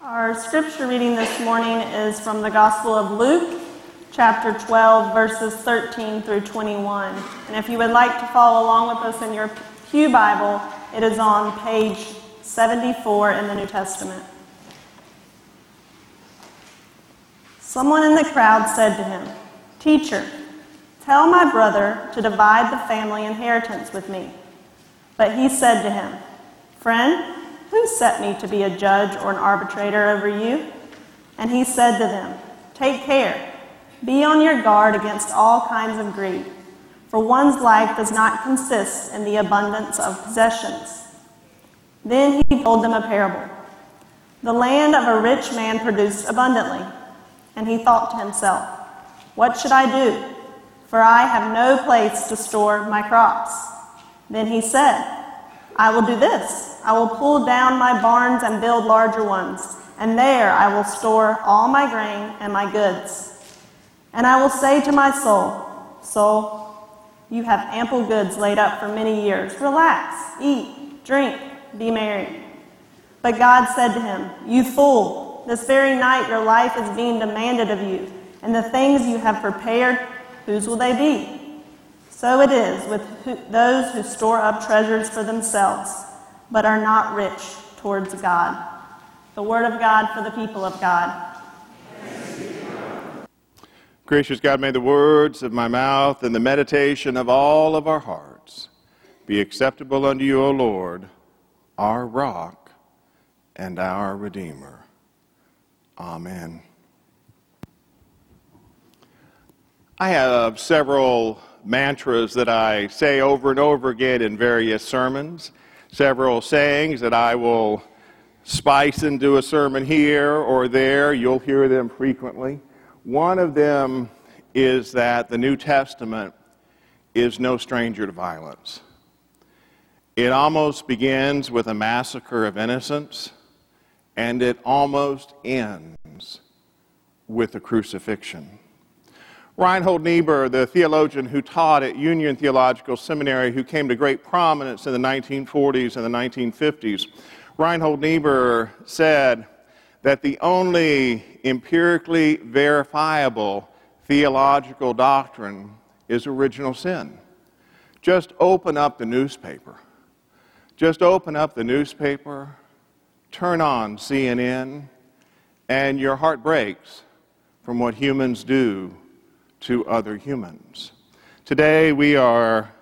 Our scripture reading this morning is from the Gospel of Luke, chapter 12, verses 13 through 21. And if you would like to follow along with us in your Pew Bible, it is on page 74 in the New Testament. Someone in the crowd said to him, "Teacher, tell my brother to divide the family inheritance with me." But he said to him, "Friend, who set me to be a judge or an arbitrator over you?" And he said to them, "Take care. Be on your guard against all kinds of greed, for one's life does not consist in the abundance of possessions." Then he told them a parable. The land of a rich man produced abundantly, and he thought to himself, "What should I do? For I have no place to store my crops." Then he said, "I will do this. I will pull down my barns and build larger ones, and there I will store all my grain and my goods. And I will say to my soul, 'Soul, you have ample goods laid up for many years. Relax, eat, drink, be merry.' But God said to him, 'You fool, this very night your life is being demanded of you, and the things you have prepared, whose will they be?' So it is with those who store up treasures for themselves, but are not rich towards God." The word of God for the people of God. Gracious God, may the words of my mouth and the meditation of all of our hearts be acceptable unto you, O Lord, our rock and our Redeemer. Amen. I have several mantras that I say over and over again in various sermons, several sayings that I will spice into a sermon here or there. You'll hear them frequently. One of them is that the New Testament is no stranger to violence. It almost begins with a massacre of innocents, and it almost ends with a crucifixion. Reinhold Niebuhr, the theologian who taught at Union Theological Seminary, who came to great prominence in the 1940s and the 1950s, Reinhold Niebuhr said that the only empirically verifiable theological doctrine is original sin. Just open up the newspaper. Just open up the newspaper, turn on CNN, and your heart breaks from what humans do to other humans. Today we are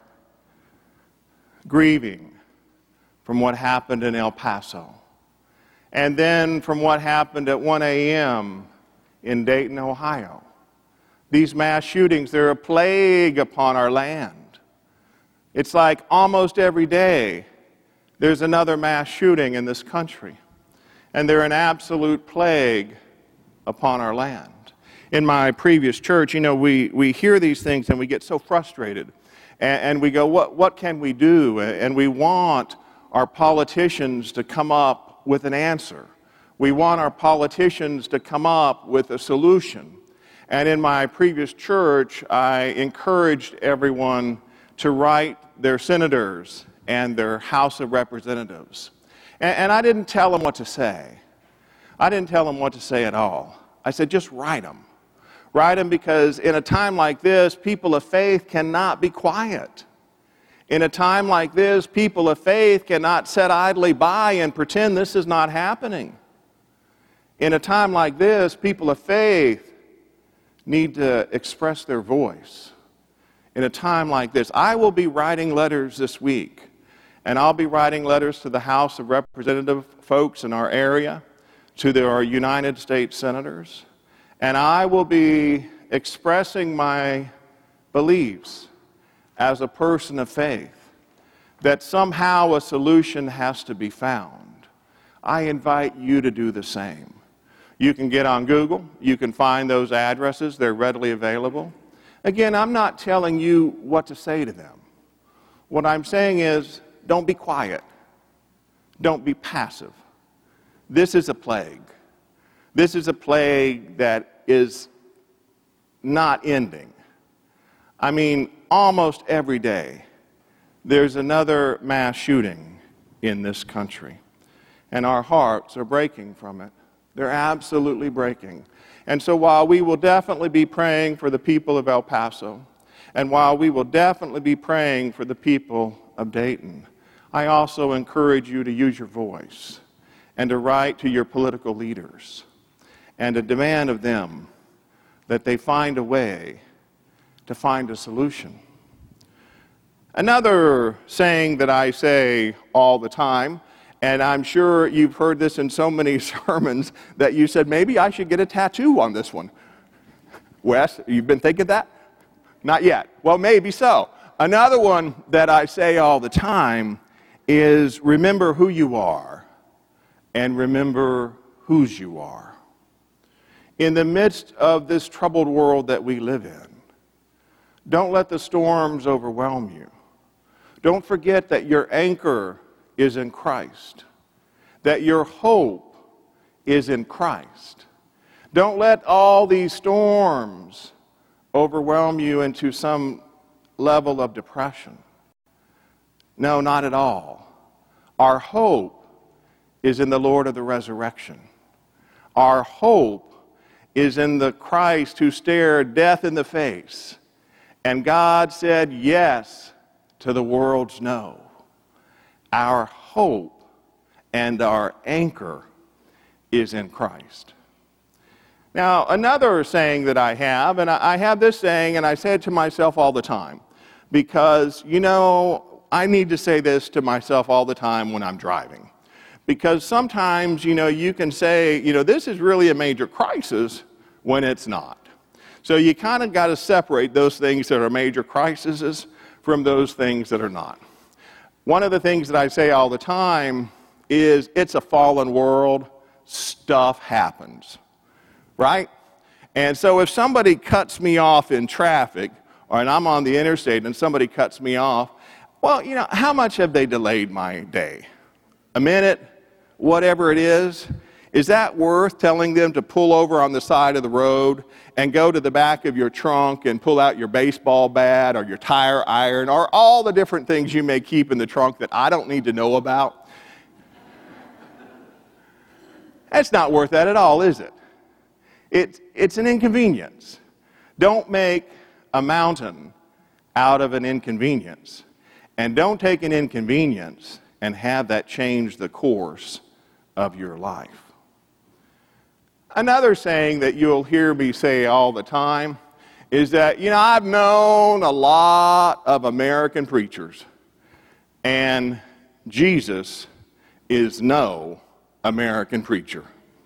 grieving from what happened in El Paso, and then from what happened at 1 a.m. in Dayton, Ohio. These mass shootings, they're a plague upon our land. It's like almost every day there's another mass shooting in this country, and they're an absolute plague upon our land. In my previous church, we hear these things and we get so frustrated. And we go, what can we do? And we want our politicians to come up with an answer. We want our politicians to come up with a solution. And in my previous church, I encouraged everyone to write their senators and their House of Representatives. And I didn't tell them what to say. I didn't tell them what to say at all. I said, just write them. Write them, because in a time like this, people of faith cannot be quiet. In a time like this, people of faith cannot sit idly by and pretend this is not happening. In a time like this, people of faith need to express their voice. In a time like this, I will be writing letters this week, and I'll be writing letters to the House of Representative folks in our area, to our United States senators, and I will be expressing my beliefs as a person of faith that somehow a solution has to be found. I invite you to do the same. You can get on Google. You can find those addresses. They're readily available. Again, I'm not telling you what to say to them. What I'm saying is, don't be quiet. Don't be passive. This is a plague. This is a plague that is not ending. I mean, almost every day, there's another mass shooting in this country, and our hearts are breaking from it. They're absolutely breaking. And so while we will definitely be praying for the people of El Paso, and while we will definitely be praying for the people of Dayton, I also encourage you to use your voice and to write to your political leaders and to demand of them that they find a way to find a solution. Another saying that I say all the time, and I'm sure you've heard this in so many sermons that you said, maybe I should get a tattoo on this one. Wes, you've been thinking that? Not yet. Well, maybe so. Another one that I say all the time is remember who you are and remember whose you are. In the midst of this troubled world that we live in, don't let the storms overwhelm you. Don't forget that your anchor is in Christ, that your hope is in Christ. Don't let all these storms overwhelm you into some level of depression. No, not at all. Our hope is in the Lord of the resurrection. Our hope is in the Christ who stared death in the face, and God said yes to the world's no. Our hope and our anchor is in Christ. Now, another saying that I have, and I have this saying, and I say it to myself all the time, because, I need to say this to myself all the time when I'm driving. Because sometimes, you can say, this is really a major crisis when it's not. So you kind of got to separate those things that are major crises from those things that are not. One of the things that I say all the time is it's a fallen world, stuff happens, right? And so if somebody cuts me off in traffic, and I'm on the interstate and somebody cuts me off, well, how much have they delayed my day? A minute? Whatever it is? Is that worth telling them to pull over on the side of the road and go to the back of your trunk and pull out your baseball bat or your tire iron or all the different things you may keep in the trunk that I don't need to know about? That's not worth that at all, is it? It's an inconvenience. Don't make a mountain out of an inconvenience. And don't take an inconvenience and have that change the course of your life. Another saying that you'll hear me say all the time is that, I've known a lot of American preachers, and Jesus is no American preacher.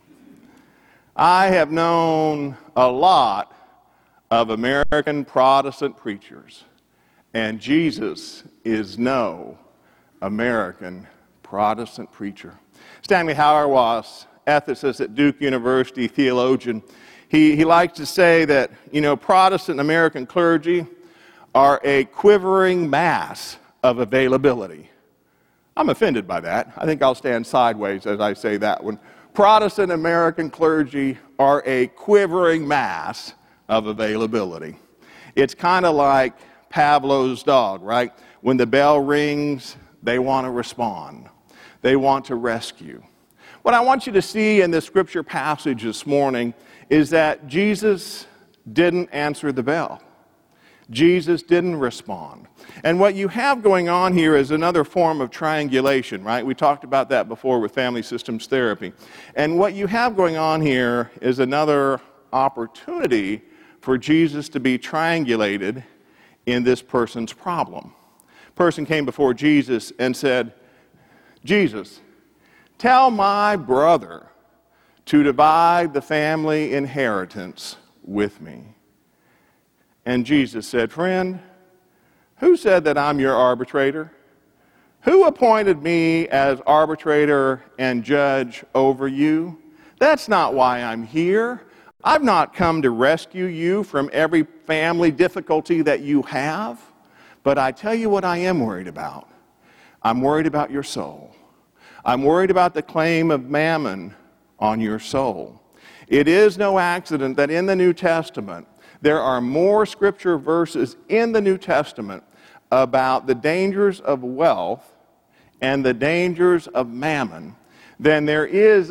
I have known a lot of American Protestant preachers, and Jesus is no American Protestant preacher. Stanley Hauerwas, ethicist at Duke University, theologian, he likes to say that, Protestant American clergy are a quivering mass of availability. I'm offended by that. I think I'll stand sideways as I say that one. Protestant American clergy are a quivering mass of availability. It's kind of like Pavlov's dog, right? When the bell rings, they want to respond. They want to rescue. What I want you to see in this scripture passage this morning is that Jesus didn't answer the bell. Jesus didn't respond. And what you have going on here is another form of triangulation, right? We talked about that before with family systems therapy. And what you have going on here is another opportunity for Jesus to be triangulated in this person's problem. A person came before Jesus and said, Jesus, tell my brother to divide the family inheritance with me. And Jesus said, friend, who said that I'm your arbitrator? Who appointed me as arbitrator and judge over you? That's not why I'm here. I've not come to rescue you from every family difficulty that you have. But I tell you what I am worried about. I'm worried about your soul. I'm worried about the claim of mammon on your soul. It is no accident that in the New Testament, there are more scripture verses in the New Testament about the dangers of wealth and the dangers of mammon than there is of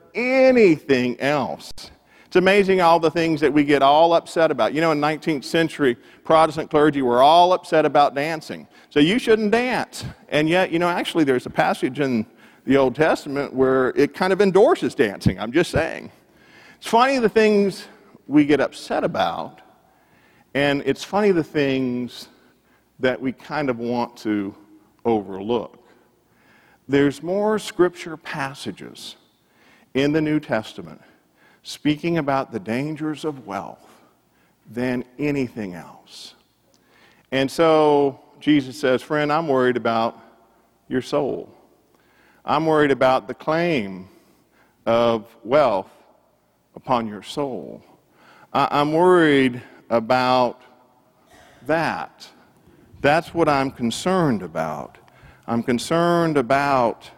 anything else. It's amazing all the things that we get all upset about. You know, in 19th century, Protestant clergy were all upset about dancing. So you shouldn't dance. And yet, actually there's a passage in the Old Testament where it kind of endorses dancing. I'm just saying. It's funny the things we get upset about, and it's funny the things that we kind of want to overlook. There's more scripture passages in the New Testament speaking about the dangers of wealth than anything else. And so Jesus says, friend, I'm worried about your soul. I'm worried about the claim of wealth upon your soul. I'm worried about that. That's what I'm concerned about. I'm concerned about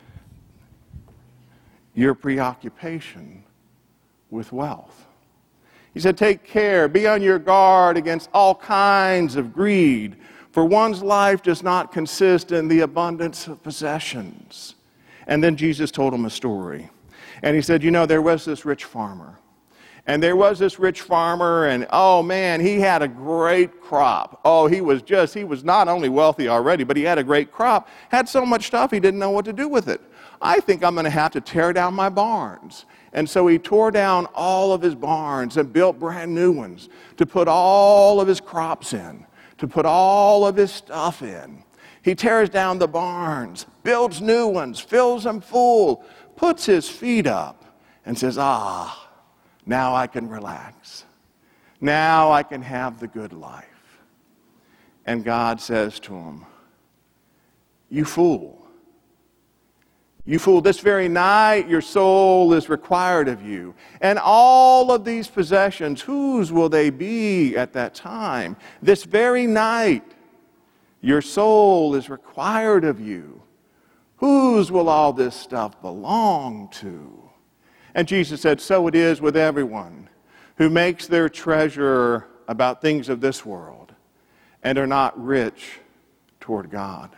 your preoccupation with wealth. He said, take care, be on your guard against all kinds of greed, for one's life does not consist in the abundance of possessions. And then Jesus told him a story. And he said, there was this rich farmer. And there was this rich farmer, and oh man, he had a great crop. Oh, he was not only wealthy already, but he had a great crop. Had so much stuff he didn't know what to do with it. I think I'm going to have to tear down my barns. And so he tore down all of his barns and built brand new ones to put all of his crops in, to put all of his stuff in. He tears down the barns, builds new ones, fills them full, puts his feet up, and says, now I can relax. Now I can have the good life. And God says to him, you fool. You fool, this very night your soul is required of you. And all of these possessions, whose will they be at that time? This very night your soul is required of you. Whose will all this stuff belong to? And Jesus said, so it is with everyone who makes their treasure about things of this world and are not rich toward God.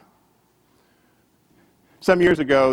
Some years ago,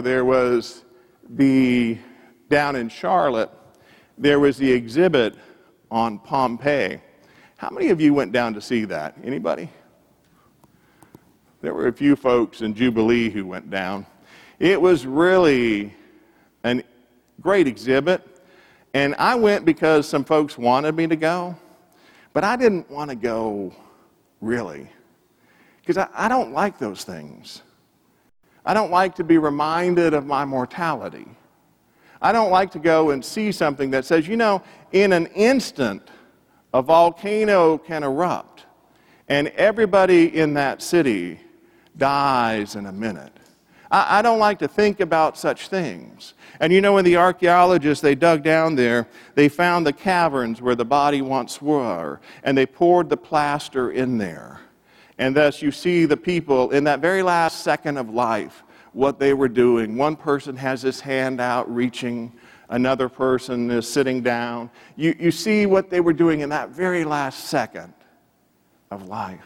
down in Charlotte, there was the exhibit on Pompeii. How many of you went down to see that? Anybody? There were a few folks in Jubilee who went down. It was really a great exhibit, and I went because some folks wanted me to go, but I didn't want to go really, because I don't like those things. I don't like to be reminded of my mortality. I don't like to go and see something that says, in an instant, a volcano can erupt, and everybody in that city dies in a minute. I don't like to think about such things. And when the archaeologists, they dug down there, they found the caverns where the body once were, and they poured the plaster in there. And thus you see the people in that very last second of life, what they were doing. One person has his hand out reaching, another person is sitting down. You see what they were doing in that very last second of life.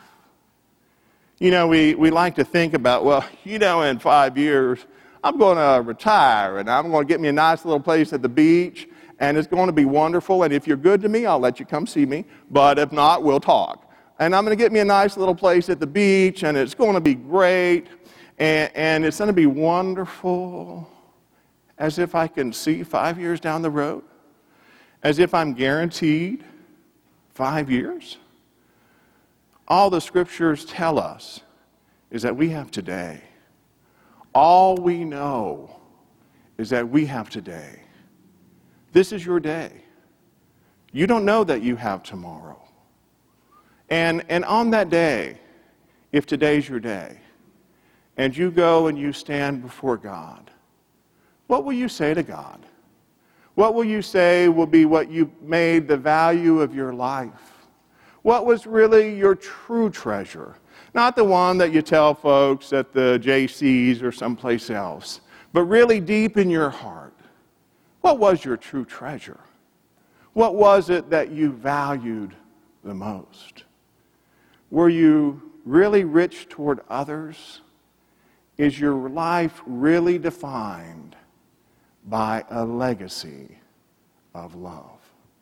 We like to think about, in 5 years, I'm going to retire, and I'm going to get me a nice little place at the beach, and it's going to be wonderful, and if you're good to me, I'll let you come see me, but if not, we'll talk. And I'm going to get me a nice little place at the beach, and it's going to be great, and it's going to be wonderful, as if I can see 5 years down the road, as if I'm guaranteed 5 years. All the scriptures tell us is that we have today. All we know is that we have today. This is your day. You don't know that you have tomorrow. And on that day, if today's your day, and you go and you stand before God, what will you say to God? What will you say will be what you made the value of your life? What was really your true treasure? Not the one that you tell folks at the JCs or someplace else, but really deep in your heart. What was your true treasure? What was it that you valued the most? Were you really rich toward others? Is your life really defined by a legacy of love.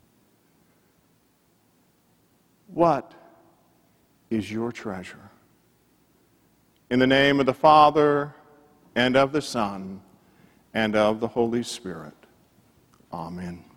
What is your treasure? In the name of the Father, and of the Son, and of the Holy Spirit. Amen.